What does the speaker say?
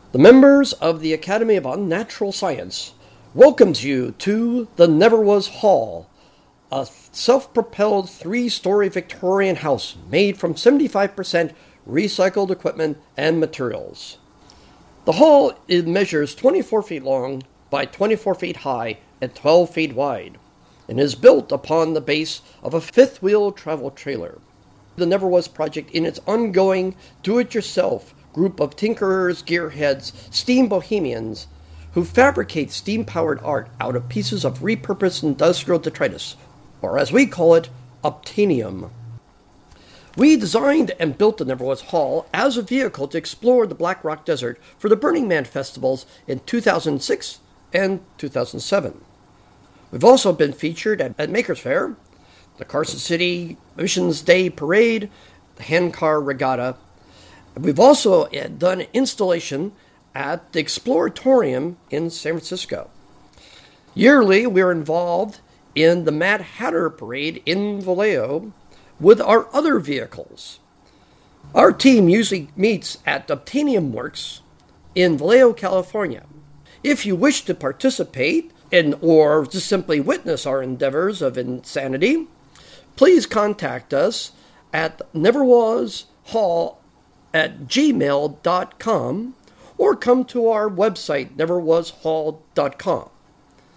The members of the Academy of Unnatural Science welcomes you to the Never Was Hall, a self-propelled three-story Victorian house made from 75% recycled equipment and materials. The hall measures 24 feet long by 24 feet high and 12 feet wide, and is built upon the base of a fifth-wheel travel trailer. The Never Was project in its ongoing do-it-yourself group of tinkerers, gearheads, steam bohemians who fabricate steam-powered art out of pieces of repurposed industrial detritus, or as we call it, obtainium. We designed and built the Never Was Hall as a vehicle to explore the Black Rock Desert for the Burning Man festivals in 2006 and 2007. We've also been featured at Makers Faire, the Carson City Missions Day Parade, the Handcar Regatta. We've also done installation at the Exploratorium in San Francisco. Yearly, we're involved in the Mad Hatter Parade in Vallejo with our other vehicles. Our team usually meets at Obtainium Works in Vallejo, California. If you wish to participate in or just simply witness our endeavors of insanity, please contact us at neverwashall@gmail.com or come to our website, neverwashall.com.